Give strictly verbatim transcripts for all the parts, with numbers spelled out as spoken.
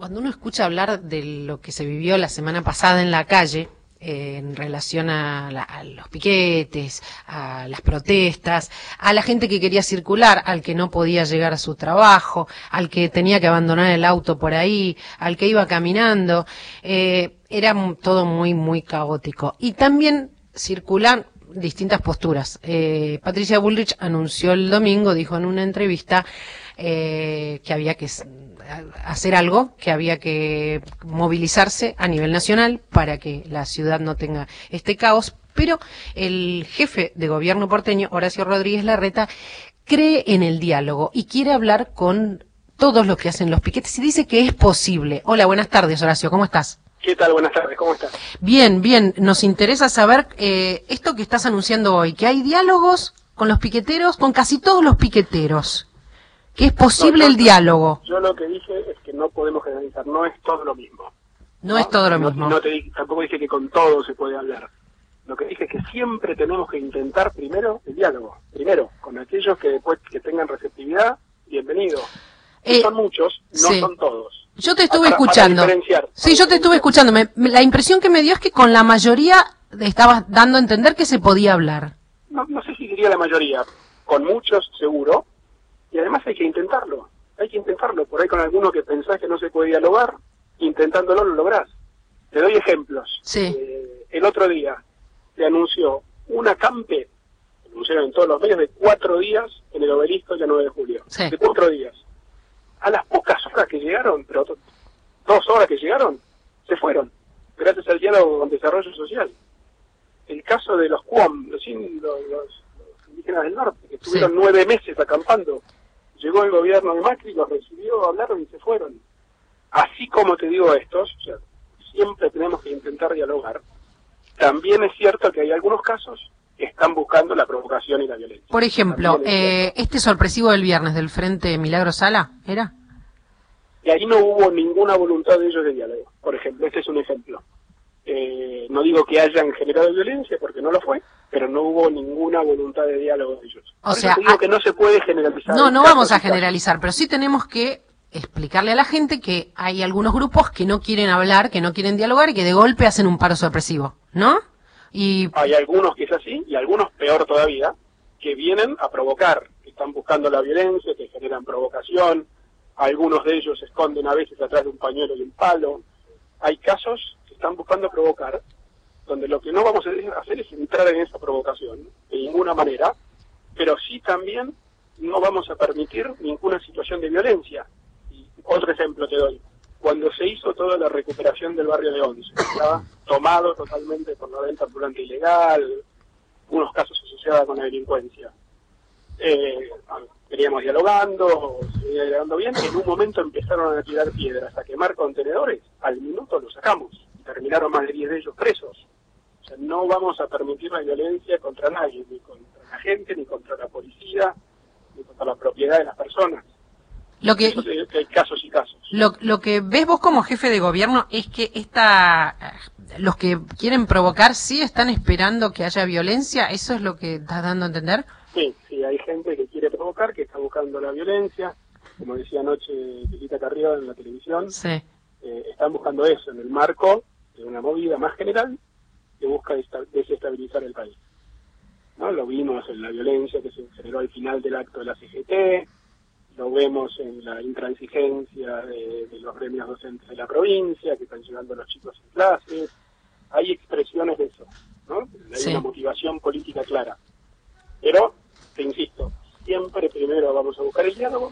cuando uno escucha hablar de lo que se vivió la semana pasada en la calle, eh, en relación a, la, a los piquetes, a las protestas, a la gente que quería circular, al que no podía llegar a su trabajo, al que tenía que abandonar el auto por ahí, al que iba caminando, eh, era todo muy, muy caótico. Y también circulan distintas posturas. Eh, Patricia Bullrich anunció el domingo, dijo en una entrevista, eh, que había que hacer algo, que había que movilizarse a nivel nacional para que la ciudad no tenga este caos, pero el jefe de gobierno porteño, Horacio Rodríguez Larreta, cree en el diálogo y quiere hablar con todos los que hacen los piquetes y dice que es posible. Hola, buenas tardes, Horacio, ¿cómo estás? ¿Qué tal? Buenas tardes, ¿cómo estás? Bien, bien, nos interesa saber eh, esto que estás anunciando hoy, que hay diálogos con los piqueteros, con casi todos los piqueteros, que es posible no, yo, el diálogo. Yo lo que dije es que no podemos generalizar, no es todo lo mismo. No, no es todo lo no, mismo. No te, tampoco dije que con todo se puede hablar. Lo que dije es que siempre tenemos que intentar primero el diálogo, primero, con aquellos que después que tengan receptividad, bienvenido. Eh, son muchos, no sí. son todos. Yo te estuve para, escuchando. Para sí, yo te estuve escuchando. Me, me, la impresión que me dio es que con la mayoría estabas dando a entender que se podía hablar. No, no sé si diría la mayoría, con muchos seguro, y además hay que intentarlo, hay que intentarlo. Por ahí con alguno que pensás que no se puede dialogar, intentándolo lo lográs. Te doy ejemplos. Sí. Eh, el otro día se anunció un acampe, anunciaron en todos los medios, de cuatro días en el Obelisco el nueve de julio. Sí. De cuatro días. A las pocas horas que llegaron, pero dos horas que llegaron, se fueron, gracias al diálogo con desarrollo social. El caso de los Cuom, los, los, los indígenas del norte, que estuvieron sí. nueve meses acampando, llegó el gobierno de Macri, los recibió, hablaron y se fueron. Así como te digo estos, o sea, siempre tenemos que intentar dialogar. También es cierto que hay algunos casos que están buscando la provocación y la violencia. Por ejemplo, eh, este sorpresivo del viernes del Frente Milagro Sala, ¿era? Y ahí no hubo ninguna voluntad de ellos de diálogo. Por ejemplo, este es un ejemplo. Eh, no digo que hayan generado violencia, porque no lo fue, pero no hubo ninguna voluntad de diálogo de ellos. O sea, digo a... que no se puede generalizar. No, no vamos a generalizar, pero sí tenemos que explicarle a la gente que hay algunos grupos que no quieren hablar, que no quieren dialogar y que de golpe hacen un paro sorpresivo, ¿no? Y hay algunos que es así y algunos peor todavía que vienen a provocar, que están buscando la violencia, que generan provocación. Algunos de ellos se esconden a veces atrás de un pañuelo y un palo. Hay casos que están buscando provocar, donde lo que no vamos a hacer es entrar en esa provocación de ninguna manera, pero sí también no vamos a permitir ninguna situación de violencia. Y otro ejemplo te doy. Cuando se hizo toda la recuperación del barrio de Once, estaba tomado totalmente por la venta ambulante ilegal, unos casos asociados con la delincuencia. Eh, veníamos dialogando, se venía dialogando bien, y en un momento empezaron a tirar piedras, a quemar contenedores, al minuto los sacamos, y terminaron más de diez de ellos presos. O sea, no vamos a permitir la violencia contra nadie, ni contra la gente, ni contra la policía, ni contra la propiedad de las personas. Lo que, Eso es que hay casos y casos. Lo, lo que ves vos como jefe de gobierno es que esta, los que quieren provocar sí están esperando que haya violencia, ¿eso es lo que estás dando a entender? Sí, sí, hay gente que quiere provocar, que está buscando la violencia, como decía anoche Pilita Carrió en la televisión, sí. eh, están buscando eso en el marco de una movida más general que busca desestabilizar el país. ¿No? Lo vimos en la violencia que se generó al final del acto de la C G T, lo vemos en la intransigencia de, de los gremios docentes de la provincia, que están llegando los chicos en clases. Hay expresiones de eso, ¿no? Hay sí. una motivación política clara. Pero, te insisto, siempre primero vamos a buscar el diálogo,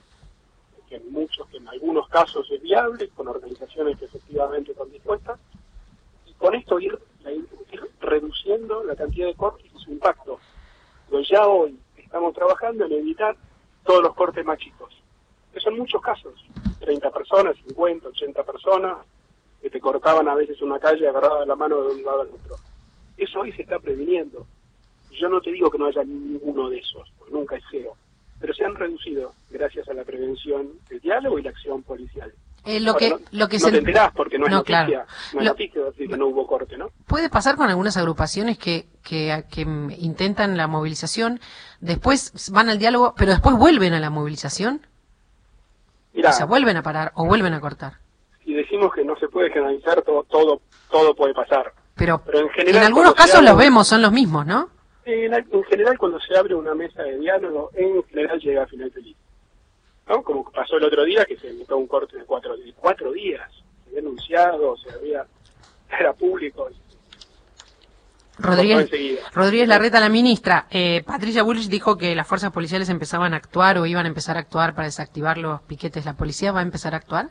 que en muchos, que en algunos casos es viable, con organizaciones que efectivamente están dispuestas, y con esto ir, ir reduciendo la cantidad de cortes y su impacto. Pues ya hoy estamos trabajando en evitar todos los cortes más chicos, que son muchos casos, treinta personas, cincuenta, ochenta personas, que te cortaban a veces una calle agarrada de la mano de un lado al otro. Eso hoy se está previniendo. Yo no te digo que no haya ninguno de esos, porque nunca es cero, pero se han reducido gracias a la prevención, el diálogo y la acción policial. Eh, lo, que, no, lo que no se... te enterás porque no es no, noticia, claro. no es lo... noticia decir que no hubo corte, ¿no? Puede pasar con algunas agrupaciones que, que, que intentan la movilización, después van al diálogo, pero después vuelven a la movilización. Mirá, o sea, vuelven a parar o vuelven a cortar. decimos que no se puede generalizar, todo todo, todo puede pasar. Pero, Pero en, general, en algunos casos abre, los vemos, son los mismos, ¿no? En, en general, cuando se abre una mesa de diálogo, en general llega a final feliz. ¿No? Como pasó el otro día, que se emitió un corte de cuatro, de cuatro días. Se había anunciado, se había... era público. Rodríguez, Rodríguez Larreta, la ministra, eh, Patricia Bullrich dijo que las fuerzas policiales empezaban a actuar o iban a empezar a actuar para desactivar los piquetes. ¿La policía va a empezar a actuar?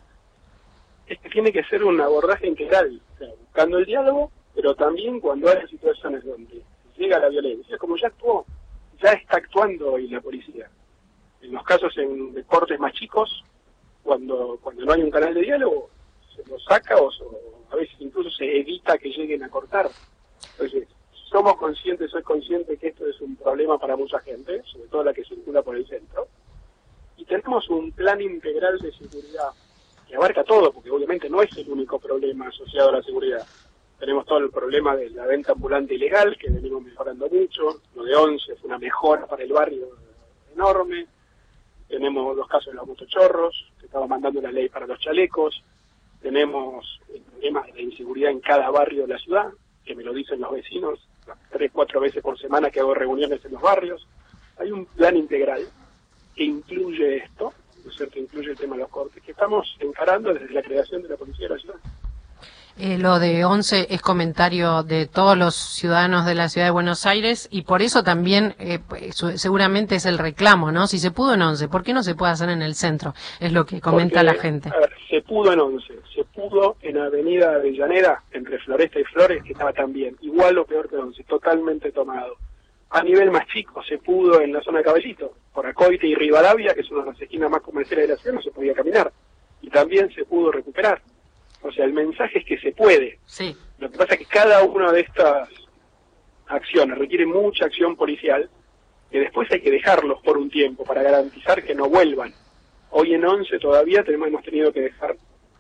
Es que tiene que ser un abordaje integral, o sea, buscando el diálogo, pero también cuando hay situaciones donde llega la violencia, como ya actuó, ya está actuando hoy la policía. En los casos en deportes más chicos, cuando cuando no hay un canal de diálogo, se lo saca o, o a veces incluso se evita que lleguen a cortar. Entonces, somos conscientes, soy consciente que esto es un problema para mucha gente, sobre todo la que circula por el centro, y tenemos un plan integral de seguridad que abarca todo, porque obviamente no es el único problema asociado a la seguridad. Tenemos todo el problema de la venta ambulante ilegal, que venimos mejorando mucho, lo de once fue una mejora para el barrio enorme, tenemos los casos de los motochorros, que estaba mandando la ley para los chalecos, tenemos el problema de la inseguridad en cada barrio de la ciudad, que me lo dicen los vecinos, tres, cuatro veces por semana que hago reuniones en los barrios. Hay un plan integral que incluye esto, ¿no es cierto?, incluye el tema de los cortes, que estamos encarando desde la creación de la Policía de la Ciudad. Eh, lo de once es comentario de todos los ciudadanos de la Ciudad de Buenos Aires y por eso también eh, seguramente es el reclamo, ¿no? Si se pudo en once, ¿por qué no se puede hacer en el centro? Es lo que comenta Porque, la gente. A ver, se pudo en once, se pudo en Avenida Avellaneda, entre Floresta y Flores, que estaba también, igual o peor que once, totalmente tomado. A nivel más chico, se pudo en la zona de Caballito, por Acoite y Rivadavia, que es una de las esquinas más comerciales de la ciudad, no se podía caminar. Y también se pudo recuperar. O sea, el mensaje es que se puede. Sí. Lo que pasa es que cada una de estas acciones requiere mucha acción policial, que después hay que dejarlos por un tiempo para garantizar que no vuelvan. Hoy en once todavía tenemos, hemos tenido que dejar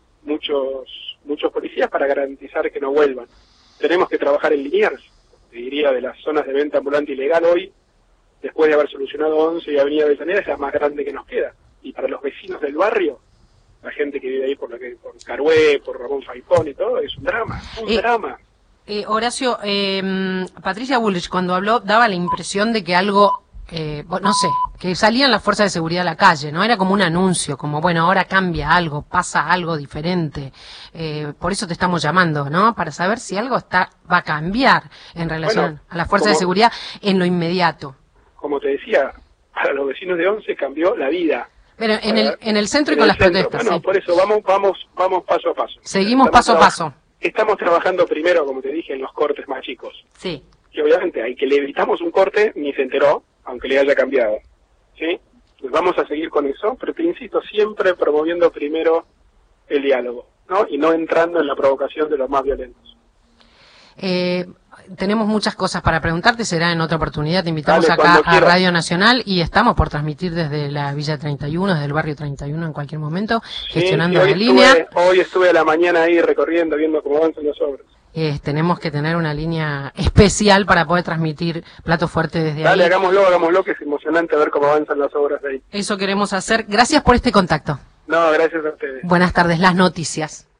muchos muchos policías para garantizar que no vuelvan. Tenemos que trabajar en Liniers, te diría, de las zonas de venta ambulante ilegal hoy, después de haber solucionado once y Avenida Avellaneda, es la más grande que nos queda. Y para los vecinos del barrio, la gente que vive ahí por la que por Carué, por Ramón Falcón y todo, es un drama, un eh, drama. Eh, Horacio, eh, Patricia Bullrich cuando habló daba la impresión de que algo, eh, no sé, que salían las fuerzas de seguridad a la calle, ¿no? Era como un anuncio, como bueno, ahora cambia algo, pasa algo diferente. Eh, por eso te estamos llamando, ¿no? Para saber si algo está va a cambiar en relación Bueno, a las fuerzas como, de seguridad en lo inmediato. Como te decía, para los vecinos de once cambió la vida. Pero en el en el centro en y con el las centro. protestas. Bueno, sí. por eso vamos vamos vamos paso a paso. Seguimos Estamos paso a paso. Estamos trabajando primero, como te dije, en los cortes más chicos. Sí. Que obviamente hay que le evitamos un corte, ni se enteró, aunque le haya cambiado. ¿Sí? Pues vamos a seguir con eso, pero te insisto, siempre promoviendo primero el diálogo, ¿no? Y no entrando en la provocación de los más violentos. Eh, tenemos muchas cosas para preguntarte, será en otra oportunidad, te invitamos Dale, acá a quieras. Radio Nacional y estamos por transmitir desde la Villa treinta y uno, desde el barrio treinta y uno en cualquier momento, gestionando sí, sí, la hoy línea. Estuve, hoy estuve a la mañana ahí recorriendo, viendo cómo avanzan las obras. Eh, tenemos que tener una línea especial para poder transmitir Plato Fuerte desde Dale, ahí. hagámoslo, hagámoslo, que es emocionante ver cómo avanzan las obras de ahí. Eso queremos hacer. Gracias por este contacto. No, gracias a ustedes. Buenas tardes, las noticias.